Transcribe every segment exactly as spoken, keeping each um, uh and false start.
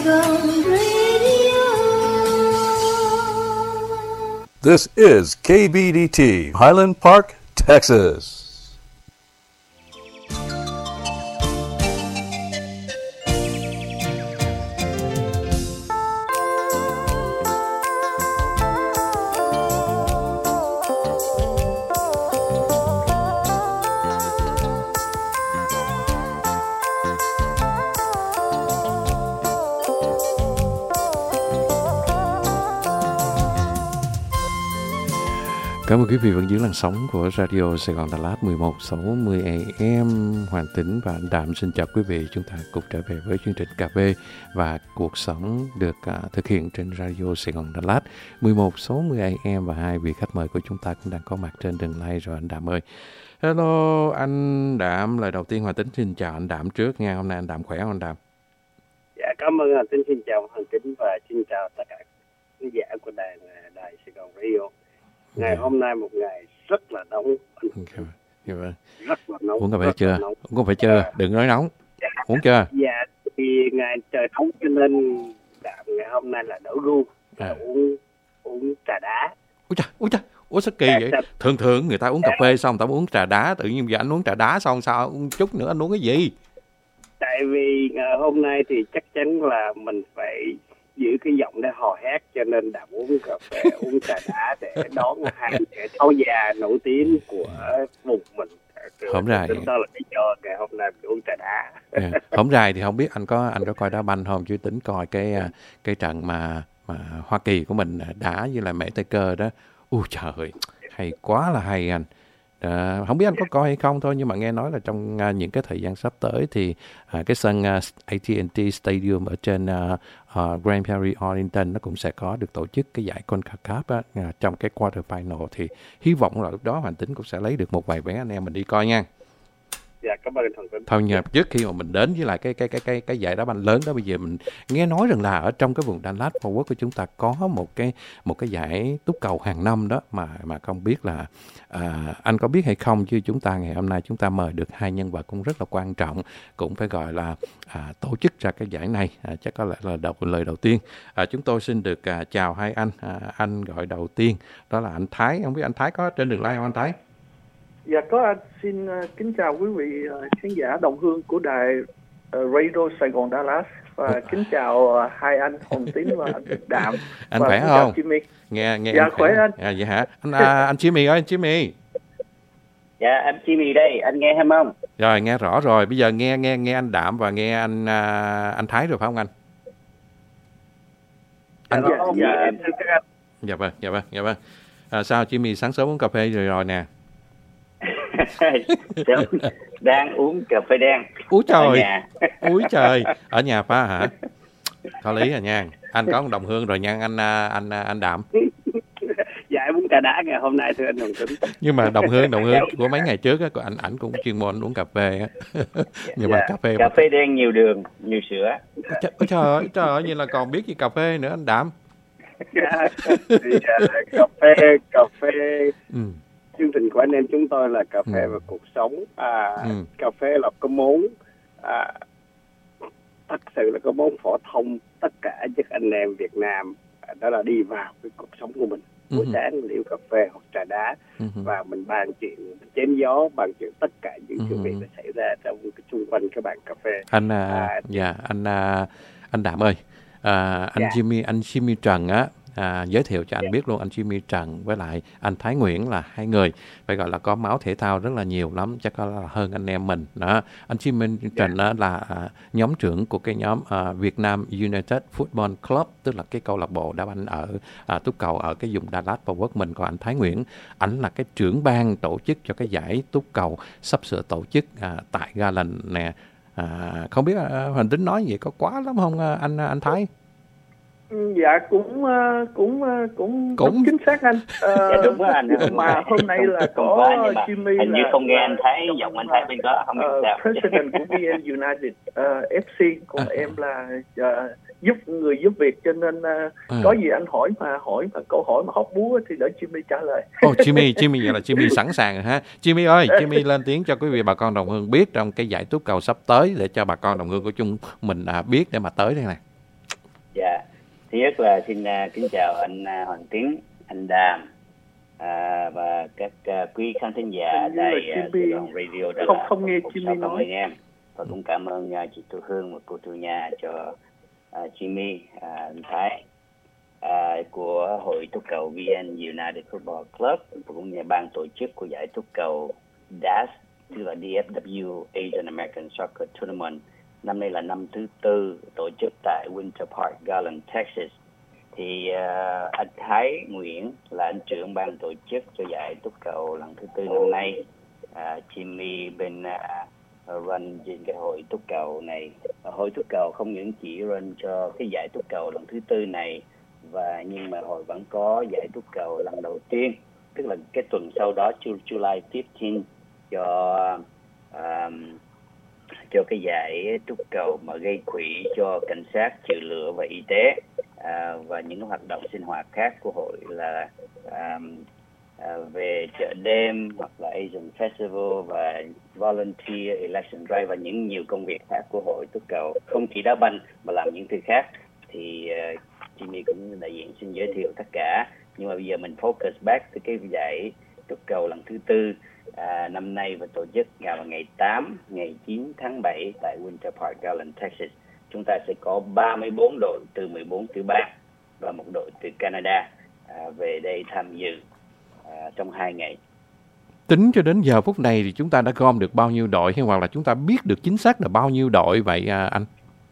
Gòn Radio. This is K B D T, Highland Park, Texas. Cảm ơn quý vị vẫn giữ làn sóng của Radio Sài Gòn Đà Lạt mười một sáu mươi a em. Hoàng Tĩnh và anh Đạm xin chào quý vị. Chúng ta cùng trở về với chương trình Cà phê và cuộc sống được uh, thực hiện trên Radio Sài Gòn Đà Lạt mười một sáu mươi a em, và hai vị khách mời của chúng ta cũng đang có mặt trên đường live rồi anh Đạm ơi. Hello anh Đạm, lời đầu tiên Hoàng Tĩnh xin chào anh Đạm trước nha. Hôm nay anh Đạm khỏe không anh Đạm? Dạ cảm ơn Hoàng Tĩnh, xin chào Hoàng Tĩnh và xin chào tất cả khán giả của đài đài Sài Gòn Radio. Ngày yeah. hôm nay một ngày rất là nóng. Okay. Yeah. Rất là nóng. Uống cà phê chưa? Uống cà phê chưa? À. Đừng nói nóng. Dạ. Uống chưa? Dạ, thì ngày trời nóng cho nên ngày hôm nay là đổ gu. À. Uống uống trà đá. Ui trời, ui trời. Ủa sao kỳ vậy? Thường thường người ta uống cà phê xong người ta uống trà đá, tự nhiên giờ anh uống trà đá xong sao uống chút nữa anh uống cái gì? Tại vì ngày hôm nay thì chắc chắn là mình phải giữ cái giọng để hò hét, cho nên đã uống cà phê uống trà đá để đón hai trẻ tháo già nổi tiếng của vùng mình. Hổng rày đó là lý do ngày hôm nay mình uống trà đá. À, hổng rày thì không biết anh có anh có coi đá banh không, chứ tính coi cái cái trận mà mà Hoa Kỳ của mình đá với lại Mễ Tây Cơ đó. Ui trời, hay quá là hay anh. À, không biết anh có coi hay không thôi, nhưng mà nghe nói là trong uh, những cái thời gian sắp tới thì uh, cái sân uh, a tê and tê Stadium ở trên uh, uh, Grand Prairie, Arlington nó cũng sẽ có được tổ chức cái giải CONCACAF á, uh, trong cái quarter final, thì hy vọng là lúc đó Hoàng Tĩnh cũng sẽ lấy được một vài vé anh em mình đi coi nha. Dạ, cảm ơn Hoàng Tĩnh. Thôi nhờ trước khi mà mình đến với lại cái cái cái cái cái giải đá banh lớn đó, bây giờ mình nghe nói rằng là ở trong cái vùng Dallas Fort Worth của chúng ta có một cái một cái giải túc cầu hàng năm đó, mà mà không biết là à, anh có biết hay không, chứ chúng ta ngày hôm nay chúng ta mời được hai nhân vật cũng rất là quan trọng, cũng phải gọi là à, tổ chức ra cái giải này. À, chắc có lẽ là đầu lời đầu tiên à, chúng tôi xin được à, chào hai anh. À, anh gọi đầu tiên đó là anh Thái. Không biết anh Thái có trên đường live không anh Thái? Dạ có anh. Xin uh, kính chào quý vị uh, khán giả đồng hương của đài uh, Radio Sài Gòn Đà Lạt, và ừ. kính chào uh, hai anh Hồng Tín và anh Đạm. Anh và khỏe không? Jimmy. Nghe nghe dạ khỏe anh. À, vậy hả? Anh à, anh Jimmy ơi, anh Jimmy. Dạ anh Jimmy đây, anh nghe em không? Rồi nghe rõ rồi, bây giờ nghe nghe nghe anh Đạm và nghe anh à, anh Thái rồi phải không anh? Anh dạ, dạ, dạ, em thưa các anh. Dạ vâng, dạ vâng, dạ vâng. À, sao Jimmy sáng sớm uống cà phê rồi rồi nè? Đang uống cà phê đen. Úi trời, úi trời, ở nhà pha hả? Có lý rồi nha. Anh có một đồng hương rồi nha anh anh anh Đạm. Dạ em uống trà đá ngày hôm nay thưa anh Hồng Tín. Nhưng mà đồng hương đồng hương của mấy ngày trước á, của anh ảnh cũng chuyên môn uống cà phê á. Nhưng dạ, mà cà phê cà phê đen nhiều đường, nhiều sữa. Ôi trời ơi, trời ơi, như là còn biết gì cà phê nữa anh Đạm. Dạ, thì, uh, cà phê cà phê. Ừ. Chương trình của anh em chúng tôi là cà phê ừ. và cuộc sống. À, ừ. Cà phê là có món à, thật sự là có món phổ thông tất cả các anh em Việt Nam, đó là đi vào cái cuộc sống của mình. Buổi ừ. sáng mình uống cà phê hoặc trà đá ừ. và mình bàn chuyện, mình chém gió, bàn chuyện tất cả những ừ. chuyện việc đã xảy ra trong cái xung quanh cái bàn cà phê. Anh à, dạ anh à, anh Đạm ơi, à, anh dạ. Jimmy anh Jimmy Trần á. À, giới thiệu cho anh biết luôn, anh Jimmy Trần với lại anh Thái Nguyễn là hai người phải gọi là có máu thể thao rất là nhiều lắm, chắc có là hơn anh em mình đó. Anh Jimmy Trần đó là à, nhóm trưởng của cái nhóm à, Việt Nam United Football Club, tức là cái câu lạc bộ đá banh ở à, túc cầu ở cái vùng Dallas Fort Worth mình. Còn anh Thái Nguyễn, ảnh là cái trưởng ban tổ chức cho cái giải túc cầu sắp sửa tổ chức à, tại Garland nè. À, không biết à, Huỳnh Tính nói vậy có quá lắm không anh anh Thái? Dạ cũng cũng cũng cũng chính xác anh. Uh, dạ đúng rồi anh. Mà hôm nay là có Jimmy hình là, như không nghe anh thấy giọng anh thấy bên đó không uh, sao. President của vê en United uh, ép xê, còn à, em là uh, giúp người giúp việc, cho nên uh, à. có gì anh hỏi mà hỏi mà câu hỏi mà hóc búa thì để Jimmy trả lời. Oh, Jimmy, Jimmy vậy là Jimmy sẵn sàng rồi ha. Jimmy ơi, Jimmy lên tiếng cho quý vị bà con đồng hương biết trong cái giải túc cầu sắp tới, để cho bà con đồng hương của chúng mình à, biết để mà tới đây này. Thứ nhất là xin uh, kính chào anh uh, Hoàng Tiến, anh Đàm à, và các uh, quý khán thính giả đài uh, Sài Gòn Radio Đà không Lạt không nghe Jimmy nói em. Và cũng cảm ơn uh, chị Thu Hương và cô Thu Nha cho uh, Jimmy, uh, anh Thái uh, của hội túc cầu vê en United Football Club và cũng như ban tổ chức của giải túc cầu đê a ét, tức là đê ép vê Asian American Soccer Tournament. Năm nay là năm thứ tư tổ chức tại Winter Park, Garland, Texas. Thì uh, anh Thái Nguyễn là anh trưởng ban tổ chức cho giải túc cầu lần thứ tư năm nay. Uh, Jimmy bên uh, run trên cái hội túc cầu này. Uh, hội túc cầu không những chỉ run cho cái giải túc cầu lần thứ tư này, và nhưng mà hội vẫn có giải túc cầu lần đầu tiên, tức là cái tuần sau đó, July fifteenth, cho um, cho cái giải túc cầu mà gây quỹ cho cảnh sát, trừ lửa và y tế, à, và những hoạt động sinh hoạt khác của hội là à, à, về chợ đêm hoặc là Asian Festival và Volunteer Election Drive và những nhiều công việc khác của hội túc cầu, không chỉ đá banh mà làm những thứ khác. Thì uh, Jimmy cũng đại diện xin giới thiệu tất cả, nhưng mà bây giờ mình focus back tới cái giải túc cầu lần thứ tư à, năm nay và tổ chức vào ngày tám, ngày chín tháng bảy tại Winter Park, Garland, Texas. Chúng ta sẽ có ba mươi bốn đội từ mười bốn tiểu bang và một đội từ Canada à, về đây tham dự à, trong hai ngày. Tính cho đến giờ phút này thì chúng ta đã gom được bao nhiêu đội, hay hoặc là chúng ta biết được chính xác là bao nhiêu đội vậy à, anh?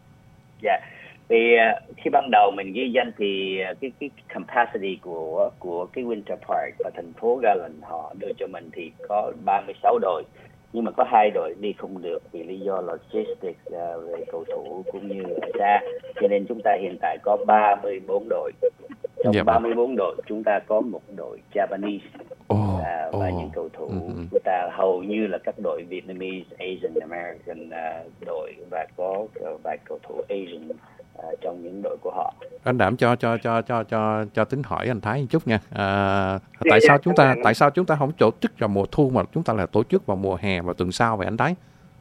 Dạ, vì uh, khi ban đầu mình ghi danh thì uh, cái cái capacity của của cái Winter Park và thành phố Garland họ đưa cho mình thì có ba mươi sáu đội, nhưng mà có hai đội đi không được vì lý do logistics uh, về cầu thủ cũng như ở xa, cho nên chúng ta hiện tại có ba mươi bốn đội. Trong dạ, ba mươi bốn đội chúng ta có một đội Japanese oh, uh, và oh. những cầu thủ uh-huh. của ta hầu như là các đội Vietnamese, Asian American uh, đội, và có uh, vài cầu thủ Asian uh, trong những đội của họ. Anh Đảm cho cho cho cho cho cho tính hỏi anh Thái một chút nha. À, dạ, tại dạ, sao chúng ta dạ. tại sao chúng ta không tổ chức vào mùa thu mà chúng ta lại tổ chức vào mùa hè và tuần sau vậy anh Thái?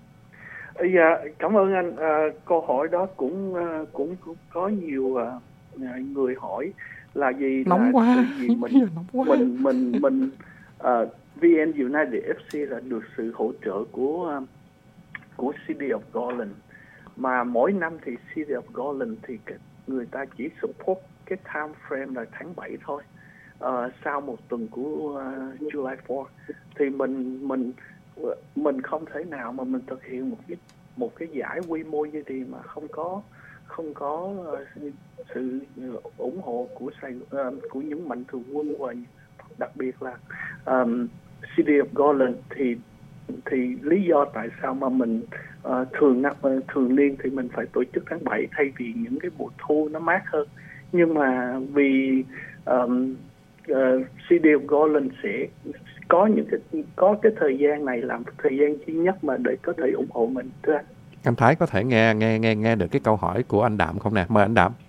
Dạ, cảm ơn anh. À, câu hỏi đó cũng cũng, cũng có nhiều à, người hỏi là gì? Nóng là quá. Gì mình, Nóng quá. mình mình mình uh, vê en United ép xê là được sự hỗ trợ của uh, của City of Garland, mà mỗi năm thì City of Garland thì người ta chỉ support cái time frame là tháng bảy thôi. Uh, sau một tuần của uh, July fourth thì mình mình mình không thể nào mà mình thực hiện một cái một cái giải quy mô như thế mà không có không có uh, sự ủng hộ của Sài, uh, của những mạnh thường quân, và đặc biệt là um, City of Garland. Thì thì lý do tại sao mà mình uh, thường uh, thường niên thì mình phải tổ chức tháng bảy thay vì những cái mùa thu nó mát hơn, nhưng mà vì um, uh, City of Garland sẽ có những cái có cái thời gian này làm thời gian duy nhất mà để có thể ủng hộ mình, thưa anh. Anh Thái có thể nghe nghe nghe nghe được cái câu hỏi của anh Đạm không nè? Mời anh Đạm.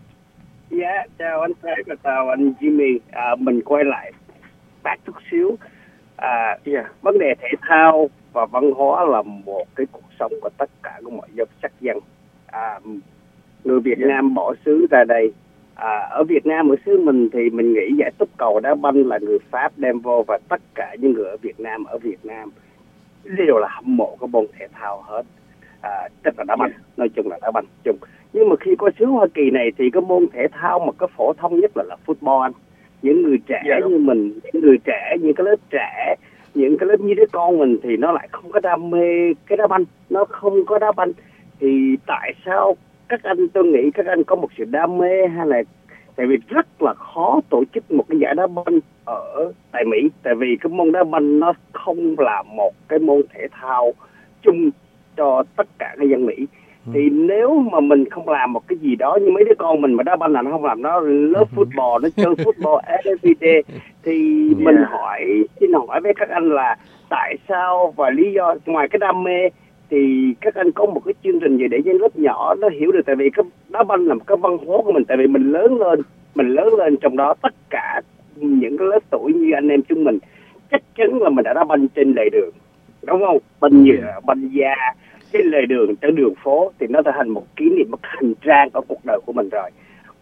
Dạ, chào anh Thái và chào anh Jimmy. À, mình quay lại bác chút xíu. À, yeah. Vấn đề thể thao và văn hóa là một cái cuộc sống của tất cả của mọi dân sắc dân. À, người Việt yeah. Nam bỏ xứ ra đây. À, ở Việt Nam, ở xứ mình thì mình nghĩ giải túc cầu đá banh là người Pháp đem vô, và tất cả những người ở Việt Nam ở Việt Nam đều là hâm mộ cái môn thể thao hết. À, tức là đá banh, nói chung là đá banh chung. Nhưng mà khi qua xứ Hoa Kỳ này thì cái môn thể thao mà cái phổ thông nhất là là football anh. Những người trẻ yeah. như mình, những người trẻ, những cái lớp trẻ, những cái lớp như đứa con mình thì nó lại không có đam mê cái đá banh, nó không có đá banh. Thì tại sao các anh, tôi nghĩ các anh có một sự đam mê, hay là tại vì rất là khó tổ chức một cái giải đá banh ở tại Mỹ, tại vì cái môn đá banh nó không là một cái môn thể thao chung cho tất cả người dân Mỹ. Ừ. Thì nếu mà mình không làm một cái gì đó, như mấy đứa con mình mà đá banh là nó không làm, nó lớp football, nó chơi football every day, thì yeah. mình hỏi, xin hỏi với các anh là tại sao và lý do, ngoài cái đam mê thì các anh có một cái chương trình gì để cho lớp nhỏ nó hiểu được, tại vì cái đá banh là một cái văn hóa của mình, tại vì mình lớn lên, mình lớn lên trong đó, tất cả những cái lớp tuổi như anh em chúng mình chắc chắn là mình đã đá banh trên lề đường, đúng không? Banh nhựa, banh da trên lề đường, trên đường phố, thì nó đã thành một kỷ niệm, một hành trang ở cuộc đời của mình rồi.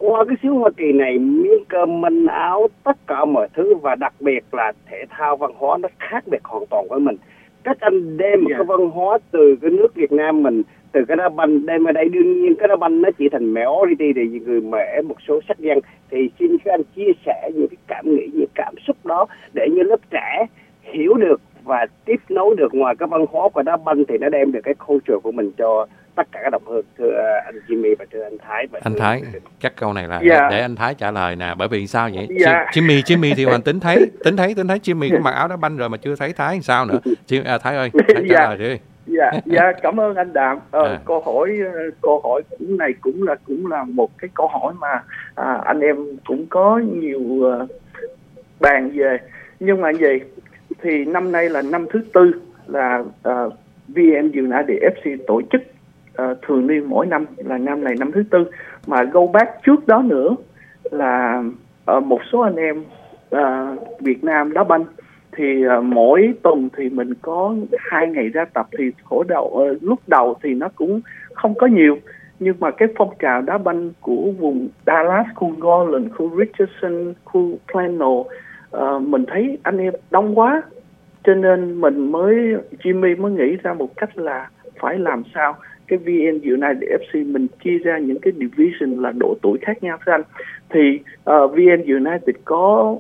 qua cái xứ Hoa Kỳ này, miếng cơm manh áo, tất cả mọi thứ, và đặc biệt là thể thao văn hóa nó khác biệt hoàn toàn với mình. Cách anh đem một Dạ. cái văn hóa từ cái nước Việt Nam mình, từ cái đá banh đem ở đây, đương nhiên cái đá banh nó chỉ thành majority thì người mẹ một số sắc dân, thì xin các anh chia sẻ những cái cảm nghĩ, những cảm xúc đó để như lớp trẻ hiểu được và tiếp nối được. Ngoài cái văn hóa của đá banh thì nó đem được cái culture của mình cho tất cả các đồng hương. Thưa anh Jimmy và thưa anh Thái. Và Anh thưa Thái, chắc câu này là Dạ. để, để anh Thái trả lời nè, bởi vì sao vậy? Dạ. Jimmy, Jimmy thì hoàn tính thấy, tính thấy, tính thấy Jimmy có mặc áo đá banh rồi mà chưa thấy Thái làm sao nữa. Jimmy, à, Thái ơi, Thái trả Dạ. lời đi. Dạ, dạ, cảm ơn anh Đạm. Ờ, À. Câu hỏi câu hỏi cũng này cũng là cũng là một cái câu hỏi mà à, anh em cũng có nhiều uh, bàn về. Nhưng mà gì thì năm nay là năm thứ tư là uh, vê en United ép xê tổ chức uh, thường niên mỗi năm, là năm này năm thứ tư. Mà go back trước đó nữa là uh, một số anh em uh, Việt Nam đá banh thì uh, mỗi tuần thì mình có hai ngày ra tập. Thì khổ đầu uh, lúc đầu thì nó cũng không có nhiều, nhưng mà cái phong trào đá banh của vùng Dallas, khu Garland, khu Richardson, khu Plano, uh, mình thấy anh em đông quá, cho nên mình mới Jimmy mới nghĩ ra một cách là phải làm sao cái vê en United ép xê mình chia ra những cái division là độ tuổi khác nhau thưa anh. Thì uh, vê en United có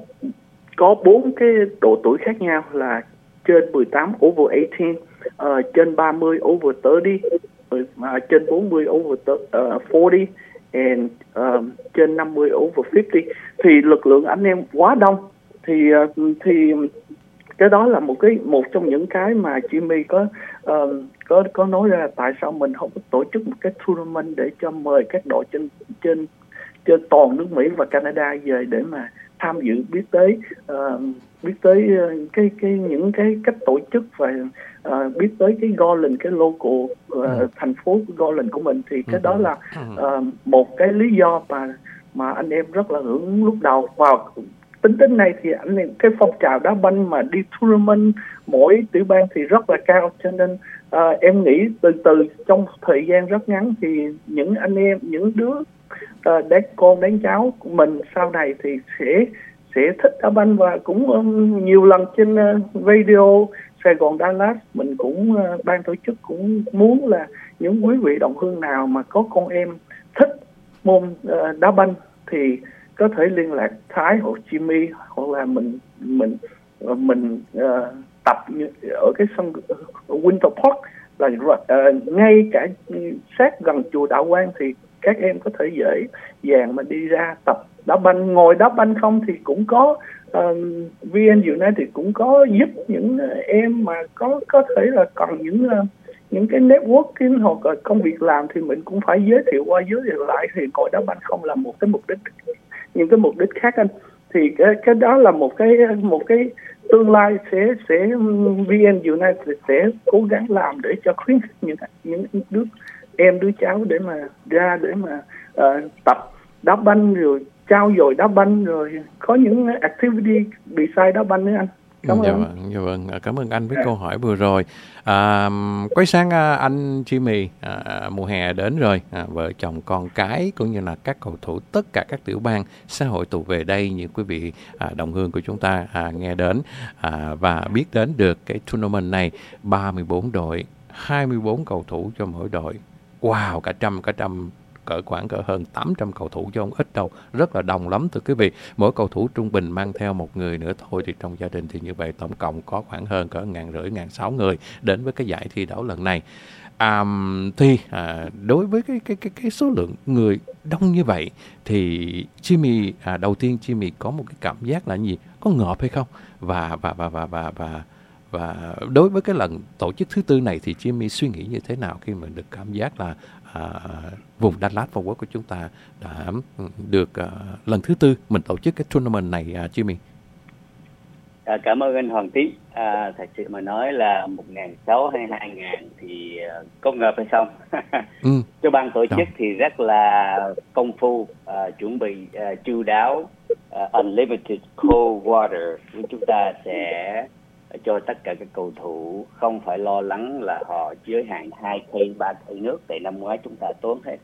có bốn cái độ tuổi khác nhau là trên mười tám over eighteen, uh, trên ba mươi over thirty, uh, trên bốn mươi over uh, forty and uh, trên năm mươi over fifty. Thì lực lượng anh em quá đông, thì uh, thì cái đó là một cái một trong những cái mà Jimmy có uh, có có nói ra tại sao mình không có tổ chức một cái tournament để cho mời các đội trên trên trên toàn nước Mỹ và Canada về để mà tham dự, biết tới uh, biết tới uh, cái cái những cái cách tổ chức và uh, biết tới cái Garland, cái local uh, ừ. thành phố Garland của mình. Thì cái ừ. đó là uh, một cái lý do mà mà anh em rất là hưởng lúc đầu. Vào tính tính này thì anh em cái phong trào đá banh mà đi tournament mỗi tiểu bang thì rất là cao, cho nên uh, em nghĩ từ từ trong thời gian rất ngắn thì những anh em, những đứa uh, đáng con đáng cháu của mình sau này thì sẽ sẽ thích đá banh. Và cũng um, nhiều lần trên uh, radio Sài Gòn Dallas mình cũng uh, ban tổ chức cũng muốn là những quý vị đồng hương nào mà có con em thích môn uh, đá banh thì có thể liên lạc Thái hoặc Jimmy, hoặc là mình mình mình uh, tập ở cái sân Winter Park là uh, ngay cả sát gần chùa Đạo Quang, thì các em có thể dễ dàng mà đi ra tập đá banh. Ngồi đá banh không thì cũng có uh, vê en United cũng có giúp những em mà có có thể là còn những uh, những cái networking hoặc là công việc làm thì mình cũng phải giới thiệu qua giới thiệu lại. Thì ngồi đá banh không là một cái mục đích, những cái mục đích khác anh. Thì cái cái đó là một cái một cái tương lai sẽ sẽ vê en United sẽ cố gắng làm để cho khuyến khích những những đứa em đứa cháu để mà ra để mà uh, tập đá banh, rồi trao dồi đá banh, rồi có những activity bị sai đá banh nữa anh. Cảm ơn. Dạ vâng, dạ vâng. Cảm ơn anh với câu hỏi vừa rồi. À, quay sang anh Jimmy, à, mùa hè đến rồi, à, vợ chồng con cái cũng như là các cầu thủ tất cả các tiểu bang xã hội tụ về đây, như quý vị à, đồng hương của chúng ta à, nghe đến à, và biết đến được cái tournament này. ba mươi bốn đội, hai mươi bốn cầu thủ cho mỗi đội. Wow, cả trăm, cả trăm cỡ khoảng cỡ hơn tám trăm cầu thủ chứ không ít đâu, rất là đông lắm thưa quý vị. Mỗi cầu thủ trung bình mang theo một người nữa thôi, thì trong gia đình thì như vậy tổng cộng có khoảng hơn cỡ ngàn rưỡi, ngàn sáu người đến với cái giải thi đấu lần này. À, thì à, đối với cái cái cái cái số lượng người đông như vậy thì Jimmy à, đầu tiên Jimmy có một cái cảm giác là gì, có ngợp hay không, và và và và và và và đối với cái lần tổ chức thứ tư này thì Jimmy suy nghĩ như thế nào khi mình được cảm giác là à, vùng Dallas Fort Worth của chúng ta đã được à, lần thứ tư mình tổ chức cái tournament này, à, Jimmy? À, cảm ơn anh Hoàng Tiến. À, thật sự mà nói là một nghìn sáu hay hai ngàn thì uh, có ngợp hay không? ừ. Cho ban tổ chức Đó. thì rất là công phu, uh, chuẩn bị uh, chu đáo, uh, unlimited cold water. Chúng ta sẽ cho tất cả các cầu thủ không phải lo lắng là họ giới hạn hai cây, ba cây nước, tại năm ngoái chúng ta tốn hết.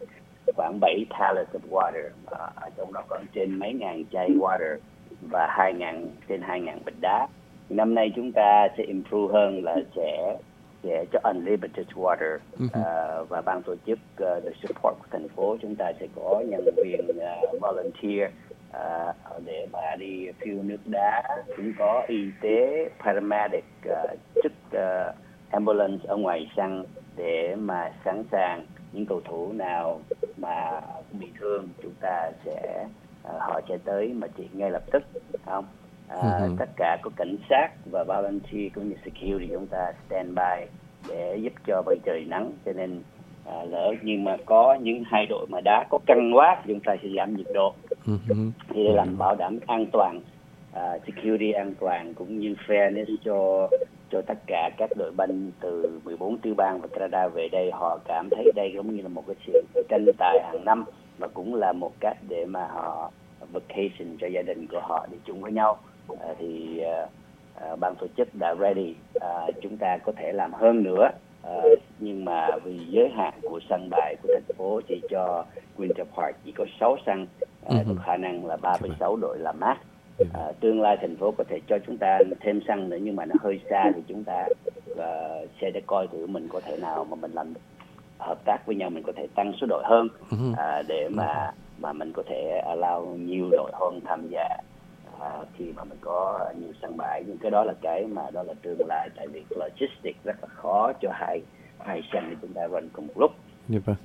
khoảng bảy pallets of water, uh, ở trong đó còn trên mấy ngàn chai water và hai ngàn trên hai ngàn bịch đá. Năm nay chúng ta sẽ improve hơn là sẽ sẽ cho unlimited water, uh, và ban tổ chức uh, the support của thành phố chúng ta sẽ có nhân viên uh, volunteer uh, để mà đi fill nước đá, cũng có y tế paramedic, uh, chức uh, ambulance ở ngoài sân để mà sẵn sàng những cầu thủ nào mà bị thương chúng ta sẽ uh, họ sẽ tới mà trị ngay lập tức, không? Uh, uh-huh. Tất cả có cảnh sát và volunteer cũng như security chúng ta stand by để giúp cho bởi trời nắng, cho nên à, lỡ nhưng mà có những hai đội mà đá có căng quá chúng ta sẽ giảm nhiệt độ, uh-huh. thì để làm bảo đảm an toàn, uh, security an toàn cũng như fairness cho cho tất cả các đội banh từ mười bốn tiểu bang và Canada về đây. Họ cảm thấy đây giống như là một cái sự tranh tài hàng năm và cũng là một cách để mà họ vacation cho gia đình của họ đi chung với nhau. Uh, thì uh, uh, ban tổ chức đã ready, uh, chúng ta có thể làm hơn nữa, uh, nhưng mà vì giới hạn của sân bãi của thành phố chỉ cho Winter Park chỉ có sáu sân, uh, uh-huh. có khả năng là ba mươi sáu đội làm mát. Uh, tương lai thành phố có thể cho chúng ta thêm sân nữa, nhưng mà nó hơi xa thì chúng ta uh, sẽ để coi thử mình có thể nào mà mình làm hợp tác với nhau, mình có thể tăng số đội hơn, uh, để mà mà mình có thể allow nhiều đội hơn tham gia uh, khi mà mình có nhiều sân bãi. Nhưng cái đó là cái mà đó là tương lai, tại vì logistics rất là khó cho hai hai sân để chúng ta run cùng một lúc. Dạ vâng.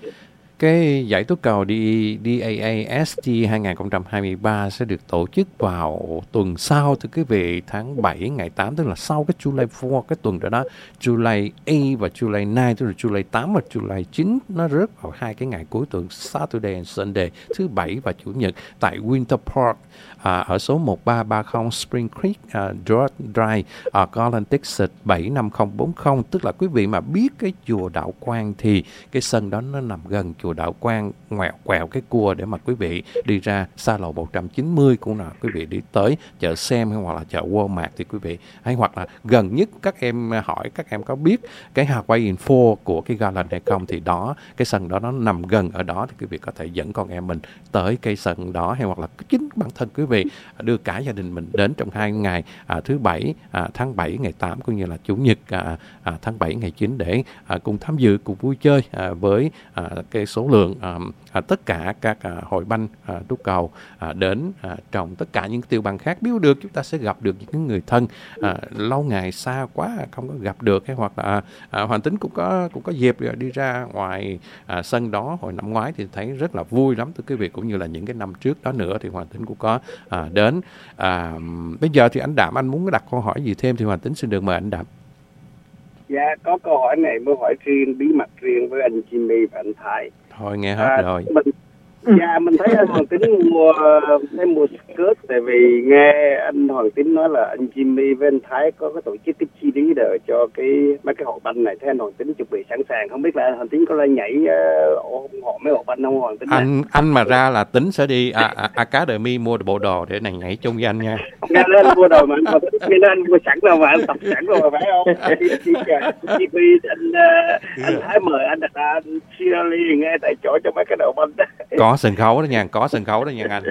Cái giải tố cầu D A A S T hai không hai ba sẽ được tổ chức vào tuần sau, thưa quý vị, tháng bảy ngày tám, tức là sau cái July four, cái tuần đó đó, July eight và July nine, tức là July tám và July nine, nó rớt vào hai cái ngày cuối tuần Saturday and Sunday, thứ bảy và chủ nhật, tại Winter Park, à, ở số một ba ba không Spring Creek uh, Drive, ở uh, Garland, Texas bảy năm không bốn không. Tức là quý vị mà biết cái chùa Đạo Quang thì cái sân đó nó nằm gần chùa Đạo Quang, ngoẹo quẹo cái cua để mà quý vị đi ra xa lộ một trăm chín mươi, cũng là quý vị đi tới chợ Xem hay hoặc là chợ Walmart thì quý vị, hay hoặc là gần nhất các em hỏi các em có biết cái Hawaii Info của cái Garland hay không, thì đó, cái sân đó nó nằm gần ở đó, thì quý vị có thể dẫn con em mình tới cái sân đó, hay hoặc là chính bản thân quý vị đưa cả gia đình mình đến trong hai ngày à, thứ bảy à, tháng bảy ngày tám cũng như là chủ nhật à, à, tháng bảy ngày chín để à, cùng tham dự, cùng vui chơi à, với à, cái số lượng à, à, tất cả các à, hội banh à, túc cầu à, đến à, trong tất cả những tiểu bang khác. Biết được chúng ta sẽ gặp được những người thân à, lâu ngày xa quá không có gặp được, hay hoặc là à, Hoàng Tính cũng có cũng có dịp đi ra ngoài à, sân đó hồi năm ngoái thì thấy rất là vui lắm, thưa quý vị, cũng như là những cái năm trước đó nữa thì Hoàng Tính cũng có à, đến. À, bây giờ thì anh Đạm, anh muốn đặt câu hỏi gì thêm thì Hoàng Tính xin được mời anh Đạm. Dạ, có câu hỏi này muốn hỏi riêng, bí mật riêng với anh Jimmy và anh Thái. Thôi nghe hết à, rồi. Mình, dạ, mình thấy anh Hoàng Tín mua thấy mua skirt, tại vì nghe anh Hoàng Tín nói là anh Jimmy với anh Thái có cái tổ chức cái chi lý đời cho cái mấy cái hội banh này, thế anh Hoàng Tín chuẩn bị sẵn sàng, không biết là anh Hoàng Tín có lên nhảy uh, ủng hộ mấy hội banh không Hoàng Tín? Anh anh mà ra là Tính sẽ đi à, à, Academy mua bộ đồ để này nhảy chung với anh nha. Nghe lên anh mua đồ mà anh Hoàng Tín, nghe lên anh mua sẵn rồi mà anh tập sẵn rồi mà phải không? Jimmy anh anh Thái mời anh đặt anh cheerleader nghe tại chỗ cho mấy cái đội banh đó. Có sân khấu đó nha, có sân khấu đó nha anh.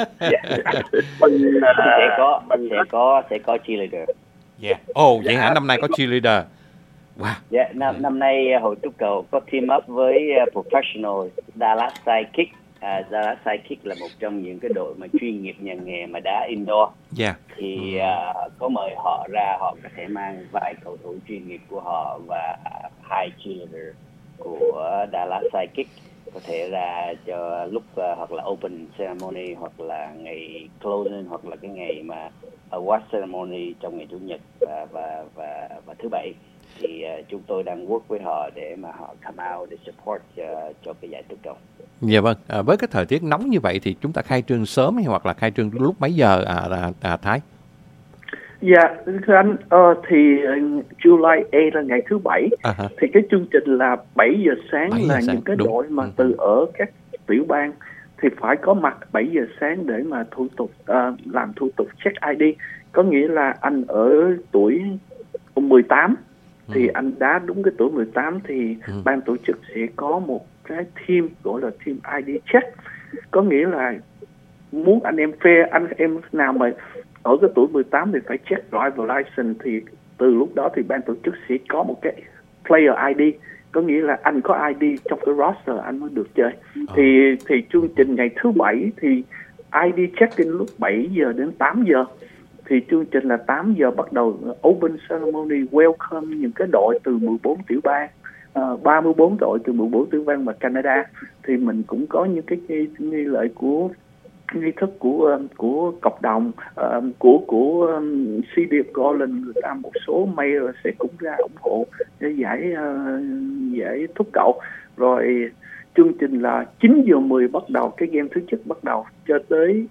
Mình uh, sẽ có mình sẽ có sẽ có cheerleader. Dạ. Yeah. Ồ, oh, vậy hả? Năm nay có cheerleader. Wow. Dạ, yeah, năm năm nay hội túc cầu có team up với uh, professional Dallas Sidekick. Uh, Dallas Sidekick là một trong những cái đội mà chuyên nghiệp nhà nghề mà đá indoor. Dạ. Yeah. Thì uh, có mời họ ra, họ có thể mang vài cầu thủ chuyên nghiệp của họ và uh, hai cheerleader của Dallas Sidekick có thể ra cho lúc uh, hoặc là open ceremony, hoặc là ngày closing, hoặc là cái ngày mà award ceremony trong ngày chủ nhật và và và, và thứ bảy. Thì uh, chúng tôi đang work với họ để mà họ come out để support uh, cho cái giải túc cầu. Dạ vâng. À, với cái thời tiết nóng như vậy thì chúng ta khai trương sớm hay hoặc là khai trương lúc mấy giờ à, à, à Thái? Dạ, thưa anh, uh, thì uh, July eight là ngày thứ bảy, uh-huh. thì cái chương trình là bảy giờ sáng bảy giờ là sáng. Những cái đúng. Đội mà uh-huh. từ ở các tiểu bang thì phải có mặt bảy giờ sáng để mà thủ tục uh, làm thủ tục check i đê. Có nghĩa là anh ở tuổi mười tám thì uh-huh. anh đá đúng cái tuổi mười tám thì uh-huh. ban tổ chức sẽ có một cái team gọi là team i đê check, có nghĩa là muốn anh em phê anh em nào mà ở cái tuổi mười tám thì phải check driver license, thì từ lúc đó thì ban tổ chức sẽ có một cái player i đê, có nghĩa là anh có i đê trong cái roster anh mới được chơi. Oh. Thì thì chương trình ngày thứ bảy thì i đê check-in lúc bảy giờ đến tám giờ. Thì chương trình là tám giờ bắt đầu open ceremony welcome những cái đội từ mười bốn tiểu bang, uh, ba mươi bốn đội từ mười bốn tiểu bang và Canada. Thì mình cũng có những cái nghi, nghi lễ của nghi thức của của cộng đồng, uh, của của um, City of Garland, người ta một số mayor sẽ cũng ra ủng hộ để giải uh, giải thúc cầu. Rồi chương trình là chín giờ mười bắt đầu, cái game thứ nhất bắt đầu cho tới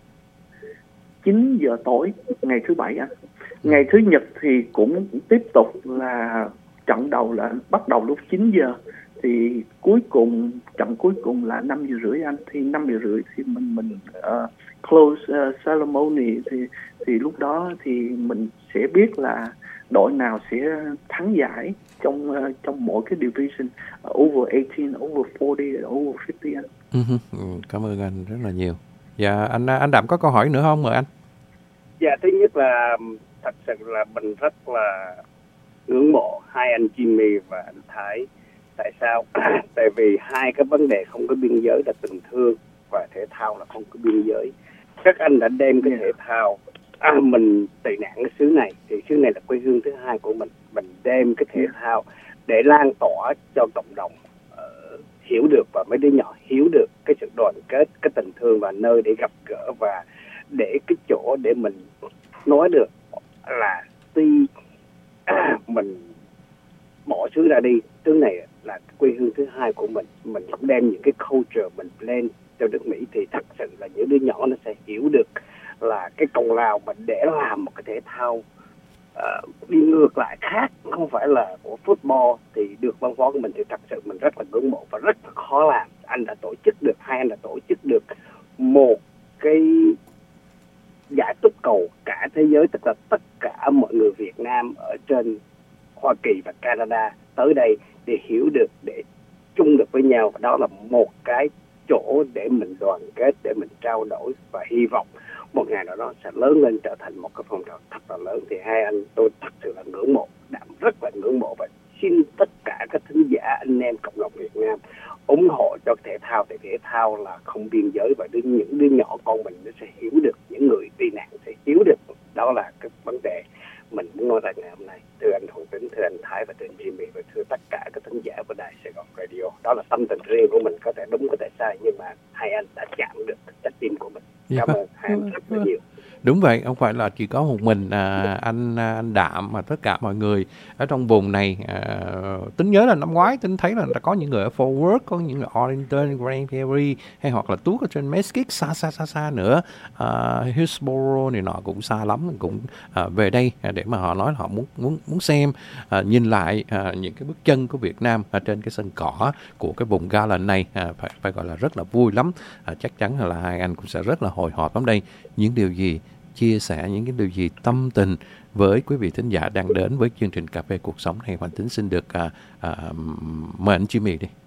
chín giờ tối ngày thứ bảy anh. Ngày thứ nhật thì cũng tiếp tục là trận đầu là bắt đầu lúc chín giờ, thì cuối cùng trận cuối cùng là năm giờ rưỡi anh. Thì năm giờ rưỡi thì mình mình uh, close uh, ceremony, thì thì lúc đó thì mình sẽ biết là đội nào sẽ thắng giải trong uh, trong mỗi cái division, uh, over eighteen, over forty, over fifty anh. Uh-huh. Cảm ơn anh rất là nhiều. Dạ anh anh Đạm có câu hỏi nữa không, mời anh? Dạ, thứ nhất là thật sự là mình rất là ngưỡng mộ hai anh Jimmy và anh Thái. Tại sao? Tại vì hai cái vấn đề không có biên giới là tình thương và thể thao là không có biên giới. Các anh đã đem cái thể thao, à, mình tị nạn cái xứ này, thì xứ này là quê hương thứ hai của mình. Mình đem cái thể thao để lan tỏa cho cộng đồng uh, hiểu được, và mấy đứa nhỏ hiểu được cái sự đoàn kết, cái tình thương và nơi để gặp gỡ, và để cái chỗ để mình nói được là tuy à, mình bỏ xứ ra đi, xứ này là quê hương thứ hai của mình, mình đem những cái culture mình lên cho nước Mỹ, thì thật sự là những đứa nhỏ nó sẽ hiểu được là cái công lao mình để làm một cái thể thao uh, đi ngược lại khác, không phải là của football thì được văn hóa của mình, thì thật sự mình rất là ngưỡng mộ và rất là khó làm. Anh đã tổ chức được, hai anh đã tổ chức được một cái giải túc cầu cả thế giới, tức là tất cả mọi người Việt Nam ở trên Hoa Kỳ và Canada tới đây để hiểu được, để chung được với nhau. Và đó là một cái chỗ để mình đoàn kết, để mình trao đổi, và hy vọng một ngày nào đó sẽ lớn lên trở thành một cái phong trào thật là lớn. Thì hai anh tôi thật sự là ngưỡng mộ, Đạm rất là ngưỡng mộ, và xin tất cả các thính giả, anh em cộng đồng Việt Nam ủng hộ cho thể thao, thì thể thao là không biên giới, và đứa, những đứa nhỏ con mình nó sẽ hiểu được, những người tị nạn sẽ hiểu được. Đó là cái vấn đề mình muốn nói ra ngày hôm nay. Thưa anh Thuận Tính, thưa anh Thái và thưa anh Jimmy, và thưa tất cả các thính giả của Đài Sài Gòn Radio. Đó là tâm tình riêng của mình, có thể đúng có thể sai, nhưng mà hai anh đã chạm được trái tim của mình. Cảm ơn hai anh rất là nhiều. Đúng vậy, không phải là chỉ có một mình à, anh anh Đạm, mà tất cả mọi người ở trong vùng này. À, Tính nhớ là năm ngoái Tính thấy là đã có những người ở Fort Worth, có những người ở Arlington, Grand Prairie, hay hoặc là Tuốt ở trên Mesquite, xa xa xa xa nữa, à, Hillsborough này nọ cũng xa lắm, cũng à, về đây để mà họ nói là họ muốn muốn muốn xem, à, nhìn lại à, những cái bước chân của Việt Nam ở trên cái sân cỏ của cái vùng Garland này, à, phải phải gọi là rất là vui lắm. À, chắc chắn là hai anh cũng sẽ rất là hồi hộp lắm đây. Những điều gì chia sẻ, những cái điều gì tâm tình với quý vị thính giả đang đến với chương trình Cà phê Cuộc Sống này? Hoàng Tính xin được à, à, mời anh Jimmy đi.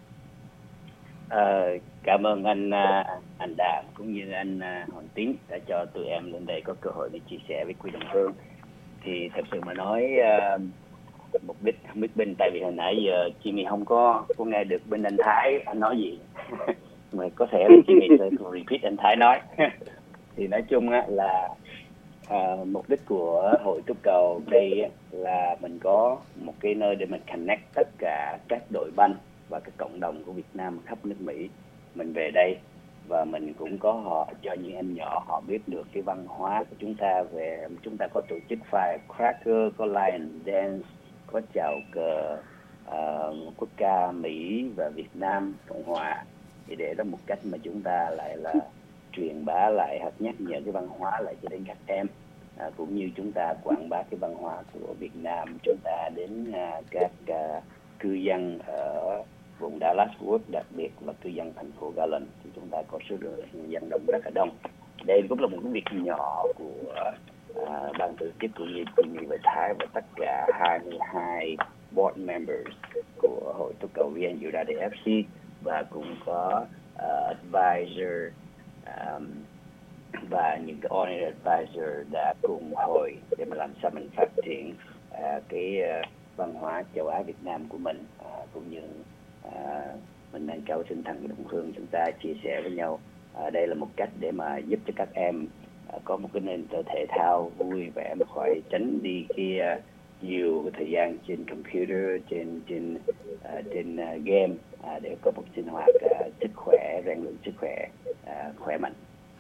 À, cảm ơn anh anh Đạm cũng như anh Hoàng Tín đã cho tụi em lên đây có cơ hội để chia sẻ với quý đồng hương. Thì thật sự mà nói, uh, mục đích không biết bên, tại vì hồi nãy giờ Jimmy không có có nghe được bên anh Thái anh nói gì mà có thể là Jimmy sẽ repeat anh Thái nói. Thì nói chung á là à, mục đích của hội túc cầu đây là mình có một cái nơi để mình connect tất cả các đội banh và cái cộng đồng của Việt Nam khắp nước Mỹ. Mình về đây và mình cũng có họ cho những em nhỏ họ biết được cái văn hóa của chúng ta. Về chúng ta có tổ chức firecracker, có lion dance, có chào cờ uh, quốc ca Mỹ và Việt Nam Cộng Hòa. Thì để đó một cách mà chúng ta lại là truyền bá lại hoặc nhắc nhở cái văn hóa lại cho đến các em, à, cũng như chúng ta quảng bá cái văn hóa của Việt Nam chúng ta đến à, các à, cư dân ở vùng Dallas Fort, đặc biệt là cư dân thành phố Garland. Thì chúng ta có số lượng dân đông rất là đông. Đây cũng là một cái việc nhỏ của à, ban tổ chức cũng như Jimmy và Thái và tất cả hai mươi hai board members của hội túc cầu vê en United ép xê. và cũng có uh, advisor um, và những cái honorary advisor đã cùng hội để mà làm sao mình phát triển uh, cái uh, văn hóa châu Á Việt Nam của mình, uh, cũng như uh, mình nâng cao tinh thần đồng hương, chúng ta chia sẻ với nhau. Uh, đây là một cách để mà giúp cho các em uh, có một cái nền thể thao vui vẻ mà khỏi tránh đi cái uh, nhiều cái thời gian trên computer, trên trên uh, trên uh, game uh, để có một sinh hoạt uh, sức khỏe, rèn luyện sức khỏe uh, khỏe mạnh.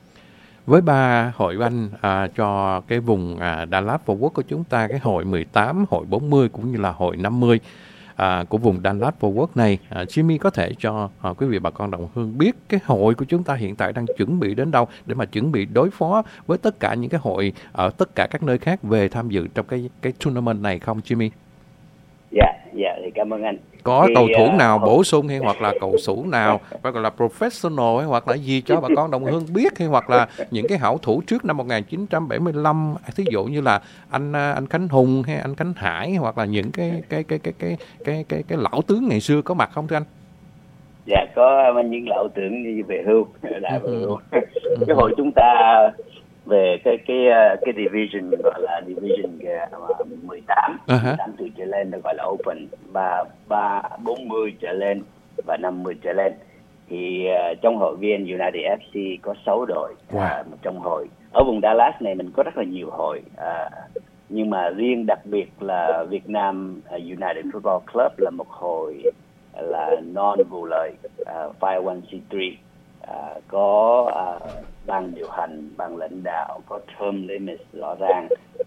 Với ba hội banh à, cho cái vùng à, Dallas Fort Worth của chúng ta, cái hội mười tám, hội bốn mươi cũng như là hội năm mươi à, của vùng Dallas Fort Worth này, à, Jimmy có thể cho à, quý vị bà con đồng hương biết cái hội của chúng ta hiện tại đang chuẩn bị đến đâu để mà chuẩn bị đối phó với tất cả những cái hội ở tất cả các nơi khác về tham dự trong cái cái tournament này không, Jimmy? Dạ, dạ thì cảm ơn anh. Có thì, cầu thủ nào uh, bổ sung hay hoặc là cầu thủ nào phải gọi là professional hay hoặc là gì cho bà con đồng hương biết, hay hoặc là những cái hảo thủ trước năm một nghìn chín trăm bảy mươi lăm, thí dụ như là anh anh Khánh Hùng hay anh Khánh Hải, hoặc là những cái cái cái cái cái cái cái cái lão tướng ngày xưa có mặt không thưa anh? Dạ có những lão tướng như về hưu đã về hưu. Cái hội chúng ta về cái cái cái division gọi là division mười tám, uh-huh. mười tám tuổi trở lên được gọi là open, ba ba bốn mươi trở lên và năm mươi trở lên. Thì uh, trong hội vê en United ép xê có sáu đội. Wow. Uh, trong hội ở vùng Dallas này mình có rất là nhiều hội, uh, nhưng mà riêng đặc biệt là Việt Nam uh, United Football Club là một hội là non vụ lợi, uh, năm không một c ba, uh, có uh, ban điều hành, ban lãnh đạo, có term limit rõ ràng.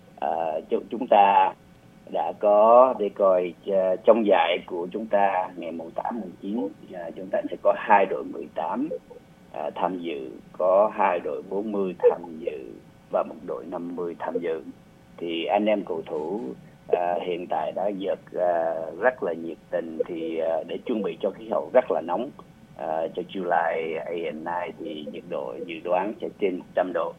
Uh, chúng ta đã có để coi uh, trong giải của chúng ta ngày mùng tám, mùng chín uh, chúng ta sẽ có hai đội mười tám uh, tham dự, có hai đội bốn mươi tham dự và một đội năm mươi tham dự. Thì anh em cầu thủ uh, hiện tại đã dợt uh, rất là nhiệt tình, thì uh, để chuẩn bị cho khí hậu rất là nóng. Uh, cho July eight and nine thì nhiệt độ dự đoán sẽ trên một trăm độ.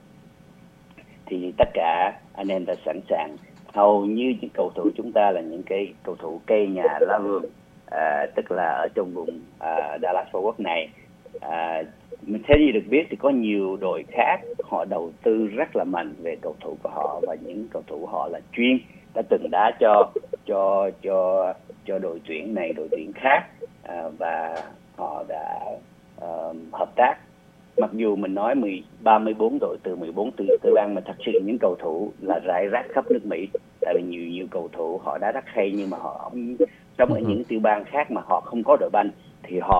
Thì tất cả anh em đã sẵn sàng. Hầu như những cầu thủ chúng ta là những cái cầu thủ cây nhà lá vườn, uh, tức là ở trong vùng uh, Dallas Fort Worth này. Uh, mình theo như được biết thì có nhiều đội khác họ đầu tư rất là mạnh về cầu thủ của họ, và những cầu thủ họ là chuyên đã từng đá cho cho cho cho đội tuyển này, đội tuyển khác, uh, và họ đã uh, hợp tác. Mặc dù mình nói ba mươi bốn đội từ mười bốn từ từ bang, mà thật sự những cầu thủ là rải rác khắp nước Mỹ. Tại vì nhiều nhiều cầu thủ họ đã rất hay, nhưng mà họ sống ở những tiểu bang khác mà họ không có đội banh, thì họ